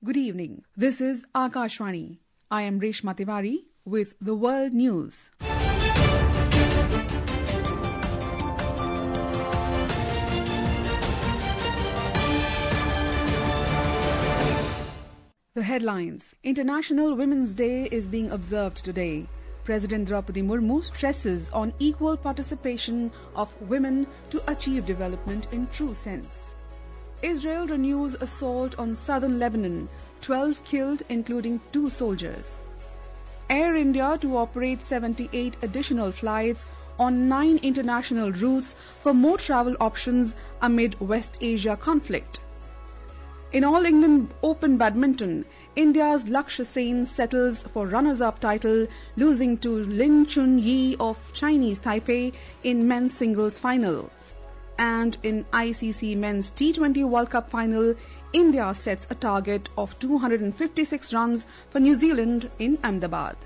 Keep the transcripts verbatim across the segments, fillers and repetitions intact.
Good evening. This is Akashvani. I am Reshma Tiwari with the World News. The headlines. International Women's Day is being observed today. President Draupadi Murmu stresses on equal participation of women to achieve development in true sense. Israel renews assault on southern Lebanon, twelve killed including two soldiers. Air India to operate seventy-eight additional flights on nine international routes for more travel options amid West Asia conflict. In All England Open Badminton, India's Lakshya Sen settles for runners-up title, losing to Lin Chun-yi of Chinese Taipei in men's singles final. And in I C C Men's T twenty World Cup final, India sets a target of two hundred fifty-six runs for New Zealand in Ahmedabad.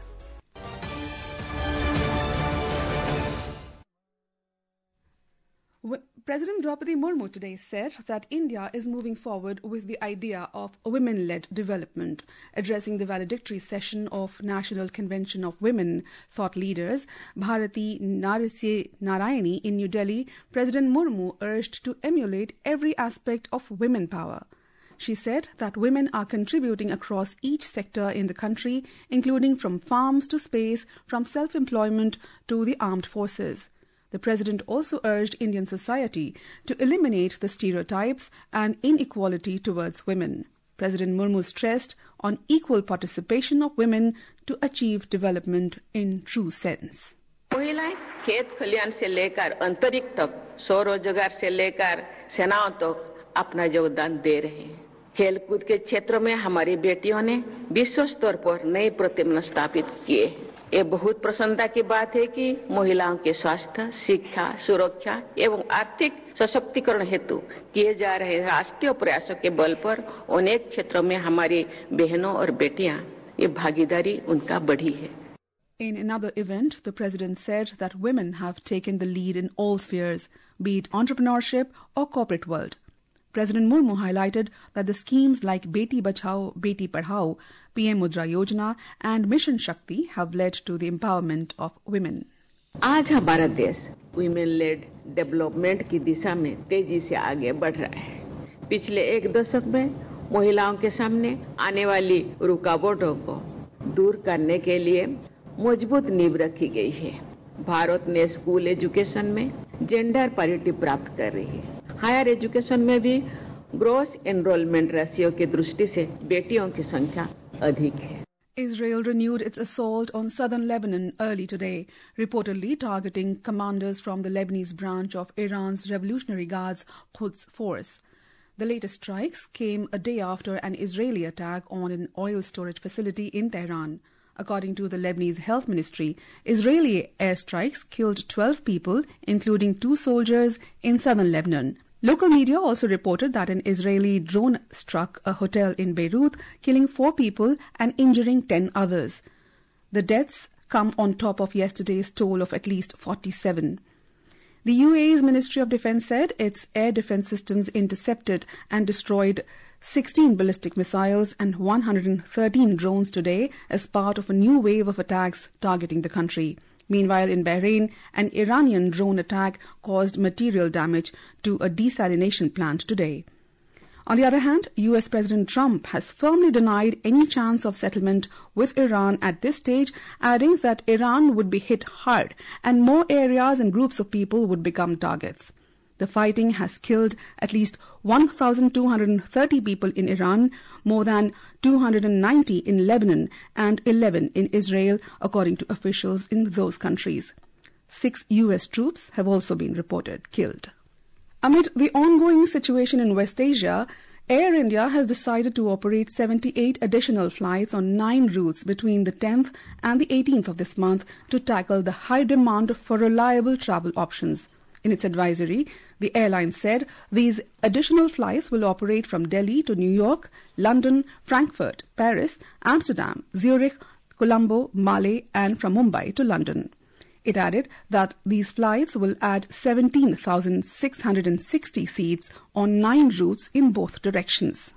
President Draupadi Murmu today said that India is moving forward with the idea of women-led development. Addressing the valedictory session of National Convention of Women Thought Leaders, Bharati Narasya Narayani in New Delhi, President Murmu urged to emulate every aspect of women power. She said that women are contributing across each sector in the country, including from farms to space, from self-employment to the armed forces. The President also urged Indian society to eliminate the stereotypes and inequality towards women. President Murmu stressed on equal participation of women to achieve development in true sense. महिलाएं खेत खलियान से लेकर अंतरिक्ष तक, स्वरोजगार से लेकर सेनाओं तक अपना योगदान दे रहे हैं। खेलकूद के क्षेत्रों में हमारी बेटियों ने विश्व स्तर पर नए प्रतिमान स्थापित किए हैं। ये बहुत प्रसन्नता की बात है कि महिलाओं के स्वास्थ्य, शिक्षा, सुरक्षा एवं आर्थिक सशक्तिकरण हेतु किए जा रहे राष्ट्रीय प्रयासों के बल पर अनेक क्षेत्रों में हमारी बहनों और बेटियां ये भागीदारी उनका बढ़ी है। In another event, the President said that women have taken the lead in all spheres, be it entrepreneurship or corporate world. President Murmu highlighted that the schemes like Beti Bachao, Beti Padhao, P M Mudra Yojana and Mission Shakti have led to the empowerment of women. आज हमारा देश women led development की दिशा में तेजी से आगे बढ़ रहा है। पिछले एक दशक में महिलाओं के सामने आने वाली रुकावटों को दूर करने के लिए मजबूत नींव रखी गई है। भारत ने स्कूल एजुकेशन में जेंडर पैरिटी प्राप्त कर रही है। हायर एजुकेशन में भी ग्रोस एनरोलमेंट रेशियो की दृष्टि से बेटियों की संख्या अधिक है। Israel renewed its assault on southern Lebanon early today, reportedly targeting commanders from the Lebanese branch of Iran's Revolutionary Guards Quds Force. The latest strikes came a day after an Israeli attack on an oil storage facility in Tehran. According to the Lebanese Health Ministry, Israeli airstrikes killed twelve people, including two soldiers, in southern Lebanon. Local media also reported that an Israeli drone struck a hotel in Beirut, killing four people and injuring ten others. The deaths come on top of yesterday's toll of at least forty-seven. The U A E's Ministry of Defense said its air defense systems intercepted and destroyed sixteen ballistic missiles and one hundred thirteen drones today as part of a new wave of attacks targeting the country. Meanwhile, in Bahrain, an Iranian drone attack caused material damage to a desalination plant today. On the other hand, U S President Trump has firmly denied any chance of settlement with Iran at this stage, adding that Iran would be hit hard and more areas and groups of people would become targets. The fighting has killed at least one thousand two hundred thirty people in Iran, more than two hundred ninety in Lebanon, and eleven in Israel, according to officials in those countries. Six U S troops have also been reported killed. Amid the ongoing situation in West Asia, Air India has decided to operate seventy-eight additional flights on nine routes between the tenth and the eighteenth of this month to tackle the high demand for reliable travel options. In its advisory, the airline said these additional flights will operate from Delhi to New York, London, Frankfurt, Paris, Amsterdam, Zurich, Colombo, Male, and from Mumbai to London. It added that these flights will add seventeen thousand six hundred sixty seats on nine routes in both directions.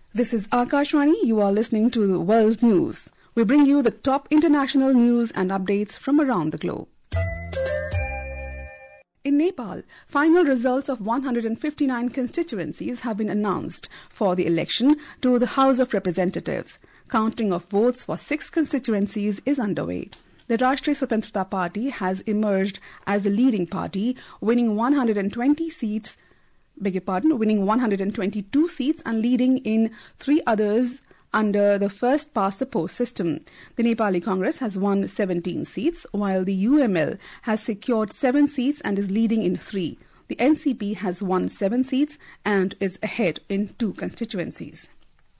This is Akashvani. You are listening to the World News. We bring you the top international news and updates from around the globe. In Nepal, final results of one hundred fifty-nine constituencies have been announced for the election to the House of Representatives. Counting of votes for six constituencies is underway. The Rashtriya Swatantrata Party has emerged as the leading party, winning one hundred twenty seats, beg your pardon, winning one hundred twenty-two seats and leading in three others under the first-past-the-post system. The Nepali Congress has won seventeen seats, while the U M L has secured seven seats and is leading in three. The N C P has won seven seats and is ahead in two constituencies.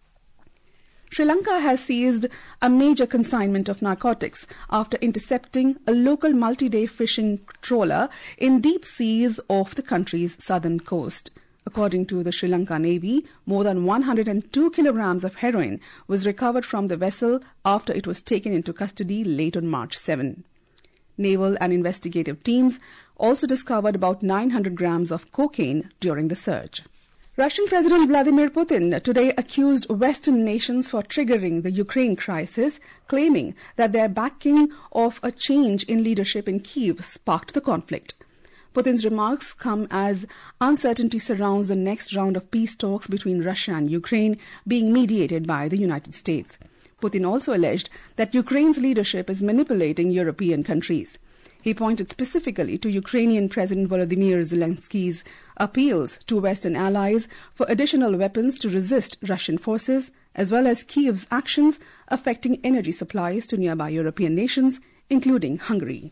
Sri Lanka has seized a major consignment of narcotics after intercepting a local multi-day fishing trawler in deep seas off the country's southern coast. According to the Sri Lanka Navy, more than one hundred two kilograms of heroin was recovered from the vessel after it was taken into custody late on March seventh. Naval and investigative teams also discovered about nine hundred grams of cocaine during the search. Russian President Vladimir Putin today accused Western nations for triggering the Ukraine crisis, claiming that their backing of a change in leadership in Kyiv sparked the conflict. Putin's remarks come as uncertainty surrounds the next round of peace talks between Russia and Ukraine being mediated by the United States. Putin also alleged that Ukraine's leadership is manipulating European countries. He pointed specifically to Ukrainian President Volodymyr Zelensky's appeals to Western allies for additional weapons to resist Russian forces, as well as Kyiv's actions affecting energy supplies to nearby European nations, including Hungary.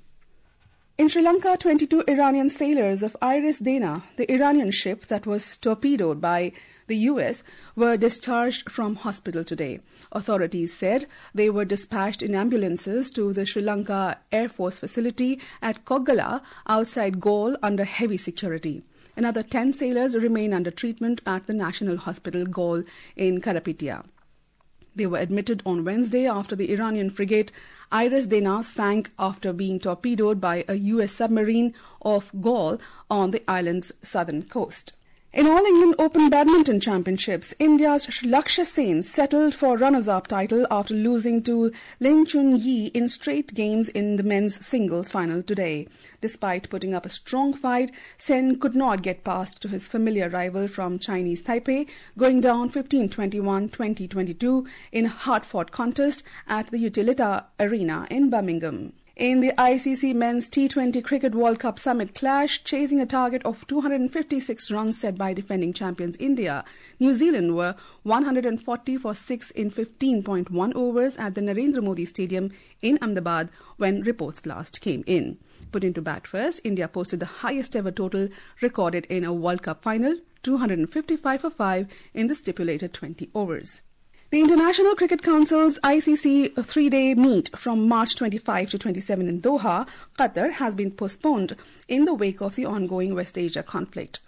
In Sri Lanka, twenty-two Iranian sailors of Iris Dana, the Iranian ship that was torpedoed by the U S, were discharged from hospital today. Authorities said they were dispatched in ambulances to the Sri Lanka Air Force facility at Koggala outside Galle under heavy security. Another ten sailors remain under treatment at the National Hospital Galle in Karapitia. They were admitted on Wednesday after the Iranian frigate Iris Dana sank after being torpedoed by a U S submarine off Galle on the island's southern coast. In All England Open Badminton Championships, India's Lakshya Sen settled for runners-up title after losing to Lin Chun-yi in straight games in the men's singles final today. Despite putting up a strong fight, Sen could not get past to his familiar rival from Chinese Taipei, going down fifteen twenty-one, twenty twenty-two in a hard-fought contest at the Utilita Arena in Birmingham. In the I C C Men's T twenty Cricket World Cup Summit clash, chasing a target of two hundred fifty-six runs set by defending champions India, New Zealand were one hundred forty for six in fifteen point one overs at the Narendra Modi Stadium in Ahmedabad when reports last came in. Put into bat first, India posted the highest ever total recorded in a World Cup final, two hundred fifty-five for five in the stipulated twenty overs. The International Cricket Council's I C C three-day meet from March twenty-fifth to twenty-seventh in Doha, Qatar, has been postponed in the wake of the ongoing West Asia conflict.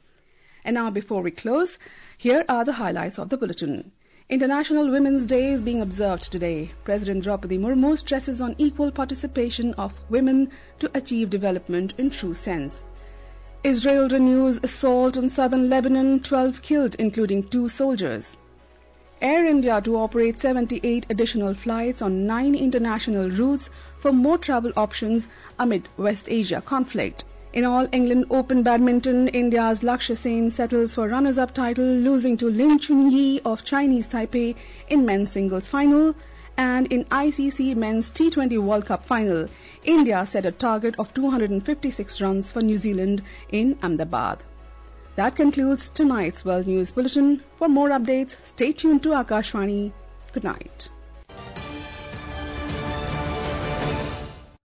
And now, before we close, here are the highlights of the bulletin. International Women's Day is being observed today. President Draupadi Murmu stresses on equal participation of women to achieve development in true sense. Israel renews assault on southern Lebanon, twelve killed, including two soldiers. Air India to operate seventy-eight additional flights on nine international routes for more travel options amid West Asia conflict. In All England Open Badminton, India's Lakshya Sen settles for runners-up title, losing to Lin Chun-yi of Chinese Taipei in men's singles final. And in I C C Men's T twenty World Cup final, India set a target of two hundred fifty-six runs for New Zealand in Ahmedabad. That concludes tonight's World News Bulletin. For more updates, stay tuned to Akashvani. Good night.